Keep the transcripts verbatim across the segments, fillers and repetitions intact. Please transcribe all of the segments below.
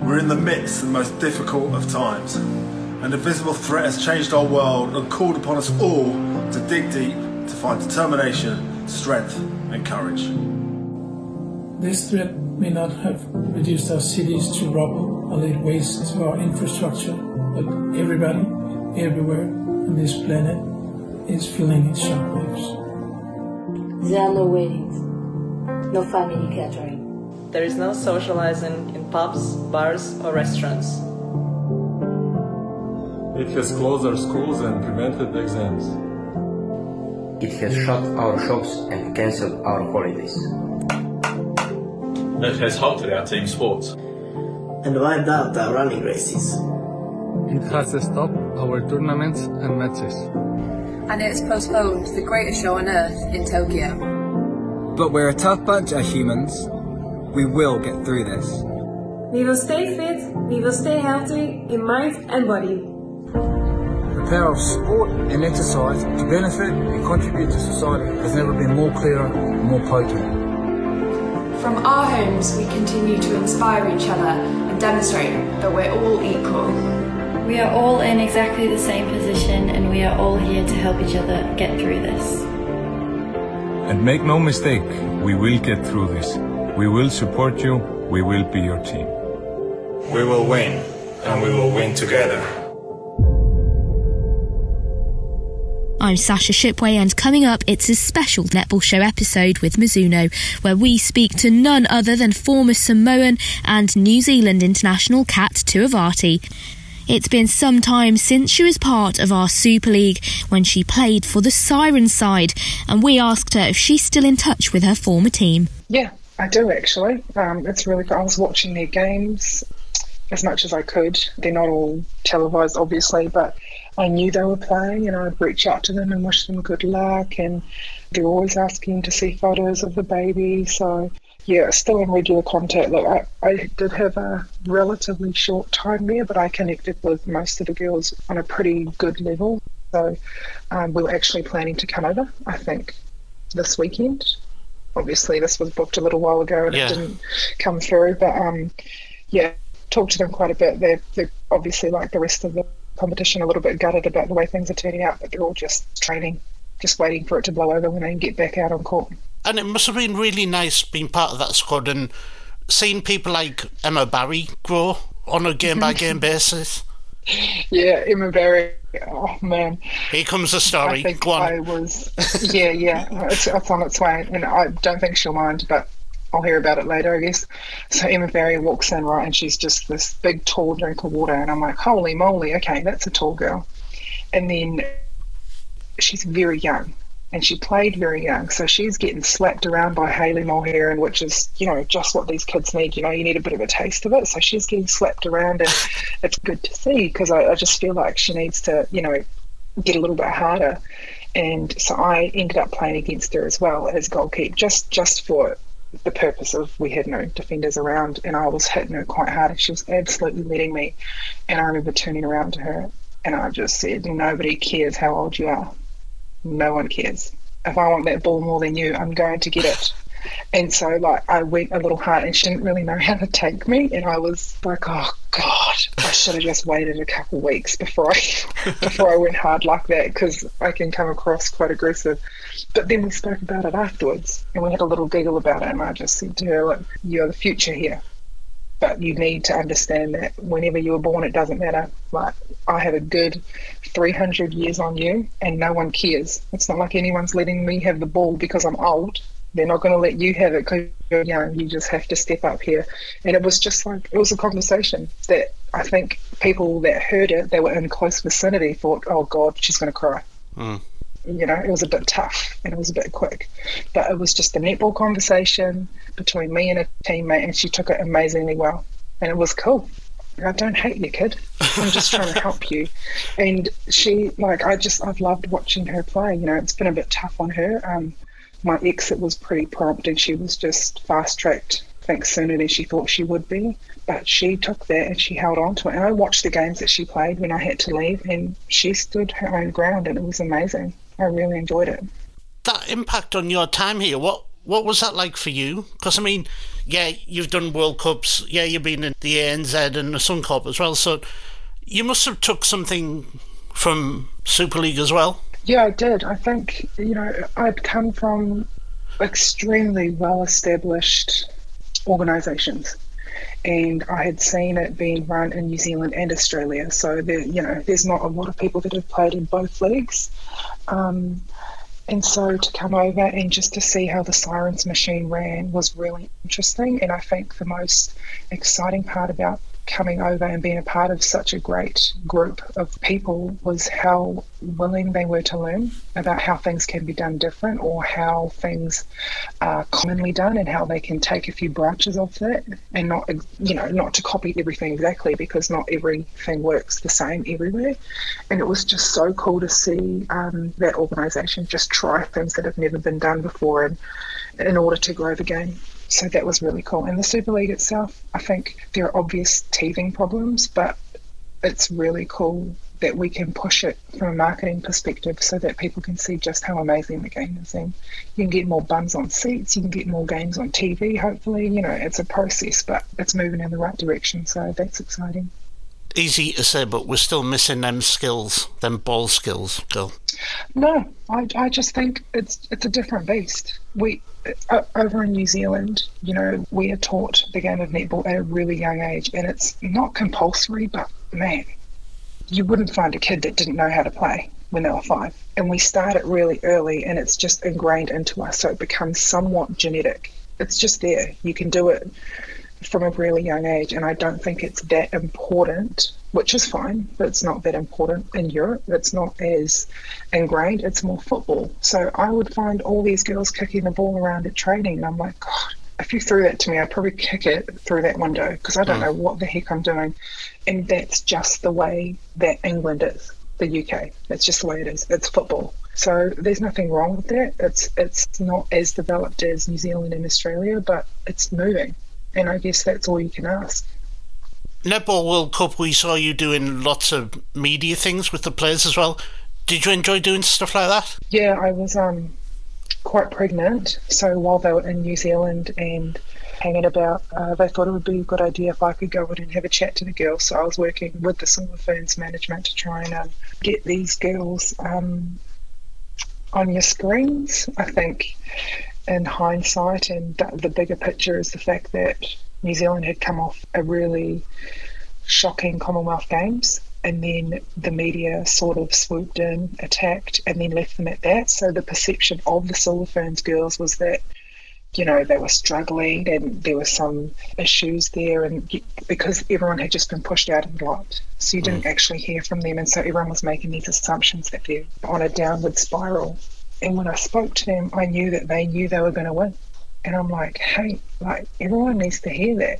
We're in the midst of the most difficult of times. An invisible threat has changed our world and called upon us all to dig deep, to find determination, strength and courage. This threat may not have reduced our cities to rubble or laid waste to our infrastructure, but everybody, everywhere on this planet is feeling its shockwaves. There are no weddings, no family gathering. There is no socializing in pubs, bars or restaurants. It has closed our schools and prevented exams. It has shut our shops and cancelled our holidays. It has halted our team sports. And wiped out our running races. It has stopped our tournaments and matches. And it has postponed the greatest show on earth in Tokyo. But we're a tough bunch of humans. We will get through this. We will stay fit, we will stay healthy in mind and body. The power of sport and exercise to benefit and contribute to society has never been more clear and more potent. From our homes, we continue to inspire each other and demonstrate that we're all equal. We are all in exactly the same position and we are all here to help each other get through this. And make no mistake, we will get through this. We will support you, we will be your team. We will win, and we will win together. I'm Sasha Shipway, and coming up, it's a special Netball Show episode with Mizuno, where we speak to none other than former Samoan and New Zealand international Kat Tuivasa. It's been some time since she was part of our Super League when she played for the Siren side, and we asked her if she's still in touch with her former team. Yeah, I do actually. Um, it's really cool. I was watching their games as much as I could. They're not all televised, obviously, but I knew they were playing and I'd reach out to them and wish them good luck, and they're always asking to see photos of the baby. So yeah, still in regular contact. Look, I, I did have a relatively short time there, but I connected with most of the girls on a pretty good level. So um, we were actually planning to come over, I think, this weekend. Obviously, this was booked a little while ago and yeah. It didn't come through. But um, yeah, talked to them quite a bit. They're, they're obviously, like the rest of the competition, a little bit gutted about the way things are turning out, but they're all just training, just waiting for it to blow over when they can get back out on court. And it must have been really nice being part of that squad and seeing people like Emma Barry grow on a game-by-game basis. Yeah, Emma Barry, oh man. Here comes the story. I think Go on. I was, yeah, yeah, it's, it's on its way, and I don't think she'll mind, but I'll hear about it later, I guess. So Emma Barry walks in, right, and she's just this big, tall drink of water, and I'm like, holy moly, okay, that's a tall girl. And then she's very young, and she played very young, so she's getting slapped around by Hayley Mulheron, which is, you know, just what these kids need. You know, you need a bit of a taste of it. So she's getting slapped around, and it's good to see, because I, I just feel like she needs to, you know, get a little bit harder. And so I ended up playing against her as well as goalkeeper, just just for the purpose of we had no defenders around, and I was hitting her quite hard, and she was absolutely letting me. And I remember turning around to her, and I just said, nobody cares how old you are. No one cares. If I want that ball more than you, I'm going to get it. And so, like, I went a little hard, and she didn't really know how to take me, and I was like, oh God, I should have just waited a couple of weeks before I before I went hard like that, because I can come across quite aggressive. But then we spoke about it afterwards, and we had a little giggle about it, and I just said to her, look, you're the future here, but you need to understand that whenever you were born, it doesn't matter. Like, I have a good three hundred years on you, and no one cares. It's not like anyone's letting me have the ball because I'm old. They're not going to let you have it because you're young. You just have to step up here. And it was just like, it was a conversation that I think people that heard it, they were in close vicinity, thought, oh God, she's going to cry. Mm. You know, it was a bit tough and it was a bit quick. But it was just a netball conversation between me and a teammate, and she took it amazingly well. And it was cool. I don't hate you, kid. I'm just trying to help you. And she, like, I just, I've loved watching her play. You know, it's been a bit tough on her. Um, my exit was pretty prompt, and she was just fast-tracked, I think, sooner than she thought she would be. But she took that and she held on to it. And I watched the games that she played when I had to leave, and she stood her own ground, and it was amazing. I really enjoyed it. That impact on your time here, what What was that like for you? Because, I mean, yeah, you've done World Cups, yeah, you've been in the A N Z and the Suncorp as well, so you must have took something from Super League as well. Yeah, I did. I think, you know, I'd come from extremely well-established organisations, and I had seen it being run in New Zealand and Australia, so there, you know, there's not a lot of people that have played in both leagues. Um, and so to come over and just to see how the Sirens machine ran was really interesting, and I think the most exciting part about coming over and being a part of such a great group of people was how willing they were to learn about how things can be done different, or how things are commonly done, and how they can take a few branches off that, and not, you know, not to copy everything exactly, because not everything works the same everywhere. And it was just so cool to see um, that organisation just try things that have never been done before, and in order to grow the game. So that was really cool. And the Super League itself, I think there are obvious teething problems, but it's really cool that we can push it from a marketing perspective so that people can see just how amazing the game is. And you can get more bums on seats, you can get more games on T V, hopefully. You know, it's a process, but it's moving in the right direction, so that's exciting. Easy to say, but we're still missing them skills, them ball skills, Jill. No, I, I just think it's it's a different beast. We uh, over in New Zealand, you know, we are taught the game of netball at a really young age, and it's not compulsory, but man, you wouldn't find a kid that didn't know how to play when they were five. And we start it really early, and it's just ingrained into us, so it becomes somewhat genetic. It's just there. You can do it from a really young age, and I don't think it's that important, which is fine, but it's not that important in Europe. It's not as ingrained. It's more football. So I would find all these girls kicking the ball around at training, and I'm like, God, if you threw that to me, I'd probably kick it through that window, because I don't know what the heck I'm doing. And that's just the way that England is, the U K. That's just the way it is. It's football. So there's nothing wrong with that. It's it's not as developed as New Zealand and Australia, but it's moving. And I guess that's all you can ask. Netball World Cup, we saw you doing lots of media things with the players as well. Did you enjoy doing stuff like that? Yeah, I was um, quite pregnant. So while they were in New Zealand and hanging about, uh, they thought it would be a good idea if I could go in and have a chat to the girls. So I was working with the Silver Ferns management to try and um, get these girls um, on your screens. I think in hindsight, and the bigger picture is the fact that New Zealand had come off a really shocking Commonwealth Games, and then the media sort of swooped in, attacked, and then left them at that. So the perception of the Silver Ferns girls was that, you know, they were struggling and there were some issues there, and because everyone had just been pushed out of the light, so you didn't mm. actually hear from them, and so everyone was making these assumptions that they're on a downward spiral. And when I spoke to them, I knew that they knew they were going to win. And I'm like, hey, like, everyone needs to hear that.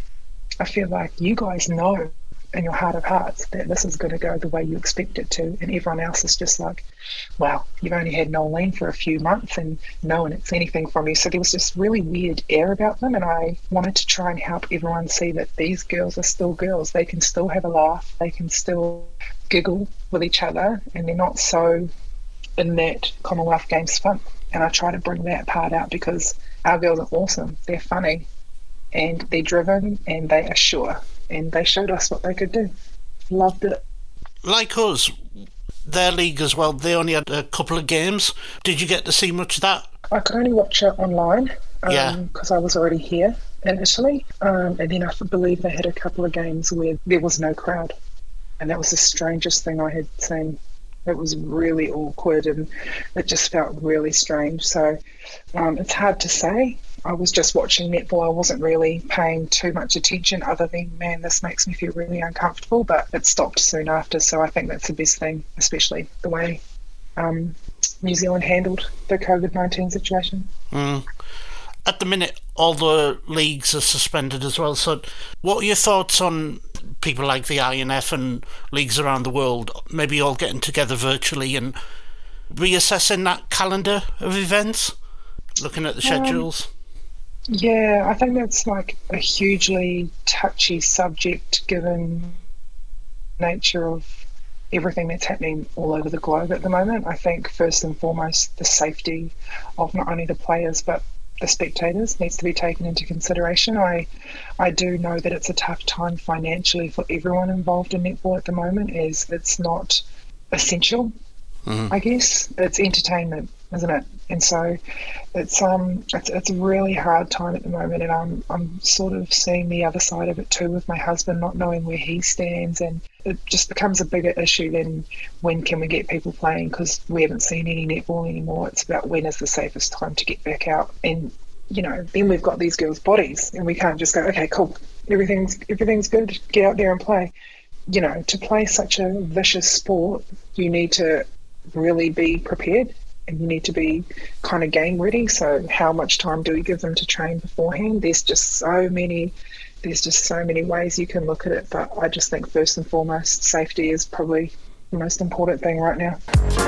I feel like you guys know in your heart of hearts that this is going to go the way you expect it to. And everyone else is just like, well, you've only had Nolene for a few months and no one expects anything from you. So there was this really weird air about them. And I wanted to try and help everyone see that these girls are still girls. They can still have a laugh. They can still giggle with each other. And they're not so in that Commonwealth Games fun. And I try to bring that part out, because our girls are awesome. They're funny and they're driven and they are sure, and they showed us what they could do. Loved it. Like us, their league as well, they only had a couple of games. Did you get to see much of that? I could only watch it online um, yeah. because I was already here initially, um, and then I believe they had a couple of games where there was no crowd, and that was the strangest thing I had seen. It was really awkward, and it just felt really strange. So um, it's hard to say. I was just watching netball. I wasn't really paying too much attention, other than, man, this makes me feel really uncomfortable, but it stopped soon after. So I think that's the best thing, especially the way um, New Zealand handled the COVID nineteen situation. Mm. At the minute, all the leagues are suspended as well. So what are your thoughts on people like the I N F and leagues around the world maybe all getting together virtually and reassessing that calendar of events, looking at the schedules? Um, yeah, I think that's like a hugely touchy subject, given the nature of everything that's happening all over the globe at the moment. I think first and foremost, the safety of not only the players but the spectators needs to be taken into consideration. I I do know that it's a tough time financially for everyone involved in netball at the moment, as it's not essential. Mm-hmm. I guess it's entertainment, isn't it? And so it's um it's it's a really hard time at the moment, and I'm I'm sort of seeing the other side of it too, with my husband not knowing where he stands, and it just becomes a bigger issue than when can we get people playing, because we haven't seen any netball anymore. It's about when is the safest time to get back out, and you know, then we've got these girls' bodies, and we can't just go, okay, cool, everything's everything's good, get out there and play. You know, to play such a vicious sport, you need to really be prepared, and you need to be kind of game ready. So how much time do we give them to train beforehand? There's just so many there's just so many ways you can look at it, but I just think first and foremost, safety is probably the most important thing right now.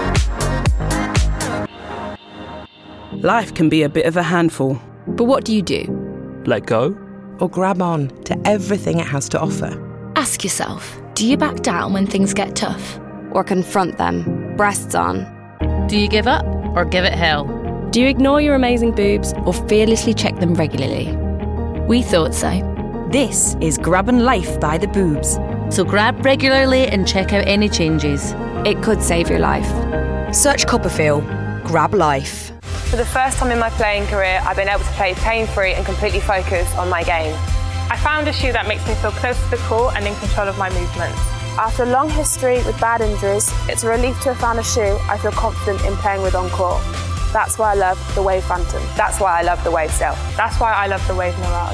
Life can be a bit of a handful. But what do you do? Let go? Or grab on to everything it has to offer? Ask yourself, do you back down when things get tough? Or confront them, breasts on? Do you give up or give it hell? Do you ignore your amazing boobs or fearlessly check them regularly? We thought so. This is Grabbing Life by the Boobs. So grab regularly and check out any changes. It could save your life. Search Copperfield. Grab Life. For the first time in my playing career, I've been able to play pain-free and completely focus on my game. I found a shoe that makes me feel close to the court and in control of my movements. After a long history with bad injuries, it's a relief to have found a shoe I feel confident in playing with on court. That's why I love the Wave Phantom. That's why I love the Wave Stealth. That's why I love the Wave Mirage.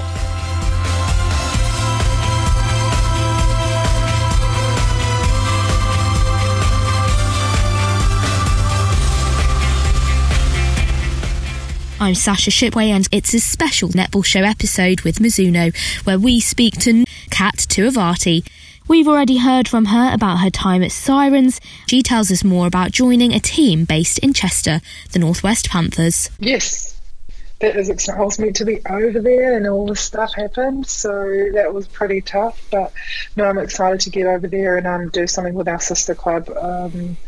I'm Sasha Shipway, and it's a special Netball Show episode with Mizuno, where we speak to Kat Tuivasa. We've already heard from her about her time at Sirens. She tells us more about joining a team based in Chester, the Northwest Panthers. Yes, that is exciting. I was meant to be over there and all this stuff happened, so that was pretty tough. But no, I'm excited to get over there and um, do something with our sister club. Um,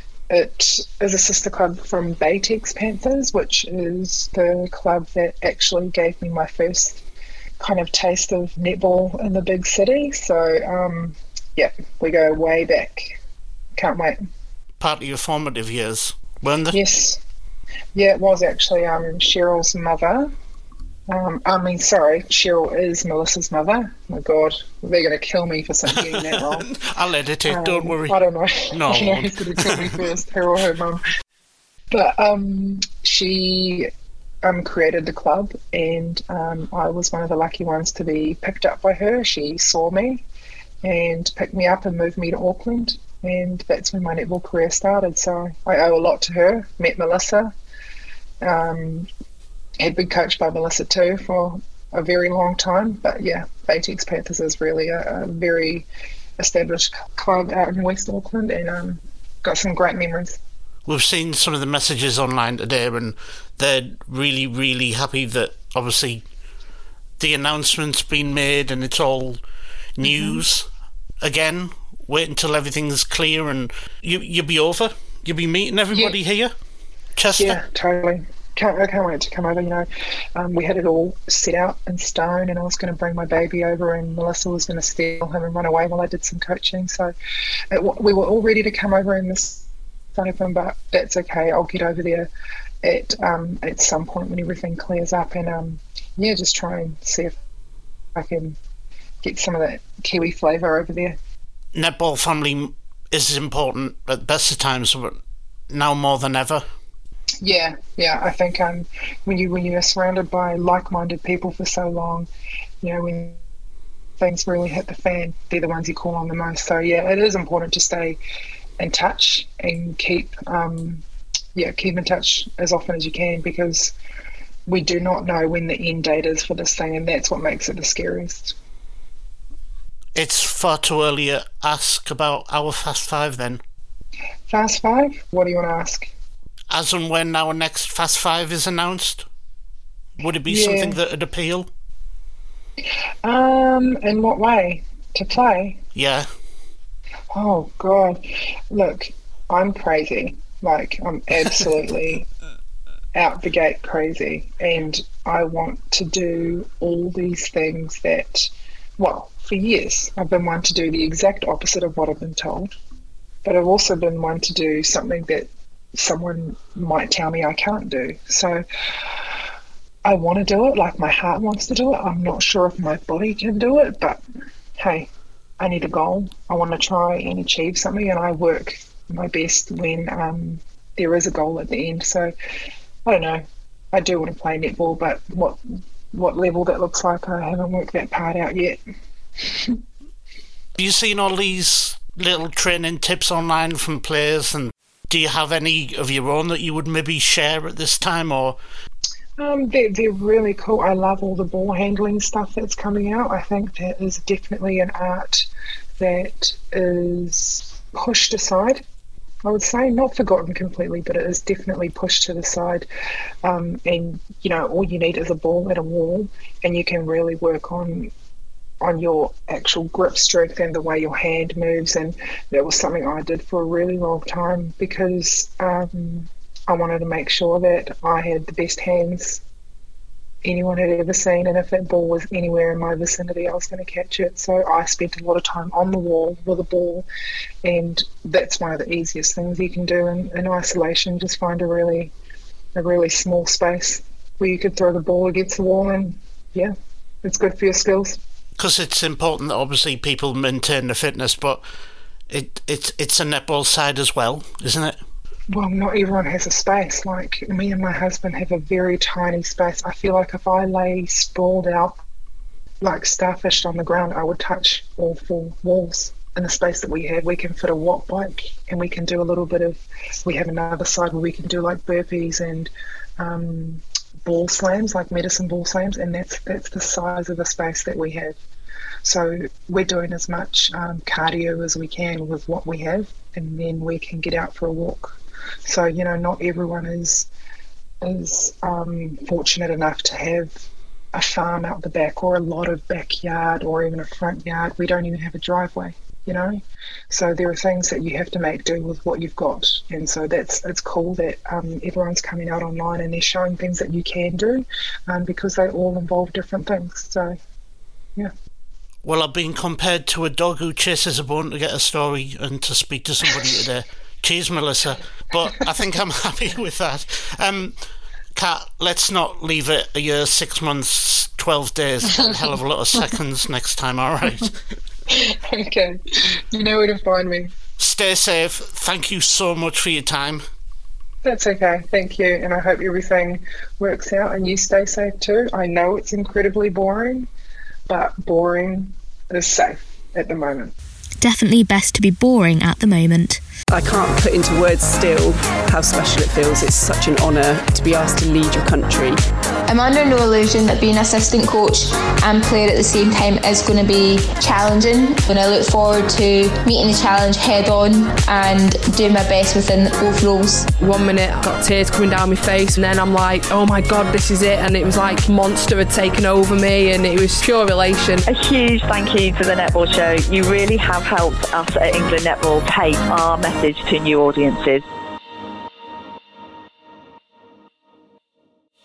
It is a sister club from Baytex Panthers, which is the club that actually gave me my first kind of taste of netball in the big city. So, um, yeah, we go way back. Can't wait. Part of your formative years, weren't they? Yes. Yeah, it was actually um, Cheryl's mother. Um, I mean, sorry, Cheryl is Melissa's mother. Oh my God, they're going to kill me for getting that wrong. I'll edit it, um, don't worry. I don't know. No. I don't know who's going to kill me first, her or her mum. But um, she um, created the club, and um, I was one of the lucky ones to be picked up by her. She saw me and picked me up and moved me to Auckland, and that's when my netball career started. So I owe a lot to her. Met Melissa. Um, had been coached by Melissa too for a very long time, but yeah, Baytex Panthers is really a, a very established club out in West Auckland, and um, got some great memories. We've seen some of the messages online today, and they're really, really happy that obviously the announcement's been made and it's all news mm-hmm. again. Wait until everything's clear and you, you'll be over. You'll be meeting everybody yeah. here, Chester. Yeah, totally. Can't, I can't wait to come over, you know. Um, we had it all set out in stone, and I was going to bring my baby over, and Melissa was going to steal him and run away while I did some coaching. So it, we were all ready to come over in this open, but that's okay. I'll get over there at um, at some point when everything clears up, and um, yeah, just try and see if I can get some of that Kiwi flavour over there. Netball family is important at the best of times, but now more than ever. Yeah, yeah. I think um, when you when you are surrounded by like-minded people for so long, you know, when things really hit the fan, they're the ones you call on the most. So yeah, it is important to stay in touch and keep, um, yeah, keep in touch as often as you can, because we do not know when the end date is for this thing, and that's what makes it the scariest. It's far too early to ask about our Fast Five then. Fast Five? What do you want to ask? As and when our next Fast Five is announced, would it be yeah. something that would appeal? Um, in what way? To play? Yeah. Oh, God. Look, I'm crazy. Like, I'm absolutely out the gate crazy, and I want to do all these things that, well, for years I've been one to do the exact opposite of what I've been told, but I've also been one to do something that someone might tell me I can't do. So I want to do it, like my heart wants to do it. I'm not sure if my body can do it, but hey, I need a goal. I want to try and achieve something, and I work my best when um, there is a goal at the end. So I don't know. I do want to play netball, but what what level that looks like, I haven't worked that part out yet. Have you seen all these little training tips online from players, and do you have any of your own that you would maybe share at this time? Or um, they're, they're really cool. I love all the ball handling stuff that's coming out. I think that is definitely an art that is pushed aside. I would say not forgotten completely, but it is definitely pushed to the side. Um, and, you know, all you need is a ball and a wall, and you can really work on on your actual grip strength and the way your hand moves. And that was something I did for a really long time, because um, I wanted to make sure that I had the best hands anyone had ever seen, and if that ball was anywhere in my vicinity, I was going to catch it. So I spent a lot of time on the wall with a ball, and that's one of the easiest things you can do in, in isolation. Just find a really a really small space where you could throw the ball against the wall, and yeah, it's good for your skills. Because it's important that obviously people maintain their fitness, but it it's it's a netball side as well, isn't it? Well, not everyone has a space. Like, me and my husband have a very tiny space. I feel like if I lay sprawled out like starfish on the ground, I would touch all four walls. In the space that we have, we can fit a watt bike, and we can do a little bit of, we have another side where we can do like burpees and um, ball slams, like medicine ball slams, and that's that's the size of the space that we have. So we're doing as much um, cardio as we can with what we have, and then we can get out for a walk. So, you know, not everyone is is um, fortunate enough to have a farm out the back, or a lot of backyard, or even a front yard. We don't even have a driveway, you know. So there are things that you have to make do with what you've got, and so that's it's cool that um, everyone's coming out online and they're showing things that you can do, um, because they all involve different things. So, yeah. Well, I've been compared to a dog who chases a bone to get a story and to speak to somebody today. Cheers, Melissa. But I think I'm happy with that. Um, Kat, let's not leave it a year, six months, twelve days, a hell of a lot of seconds next time, all right? Okay. You know where to find me. Stay safe. Thank you so much for your time. That's okay. Thank you. And I hope everything works out and you stay safe too. I know it's incredibly boring, but boring is safe at the moment. Definitely best to be boring at the moment. I can't put into words still how special it feels. It's such an honour to be asked to lead your country. I'm under no illusion that being assistant coach and player at the same time is going to be challenging, and I look forward to meeting the challenge head on and doing my best within both roles. One minute I got tears coming down my face, and then I'm like, oh my god, this is it, and it was like monster had taken over me, and it was pure elation. A huge thank you to the Netball Show. You really have helped us at England Netball take our message to new audiences.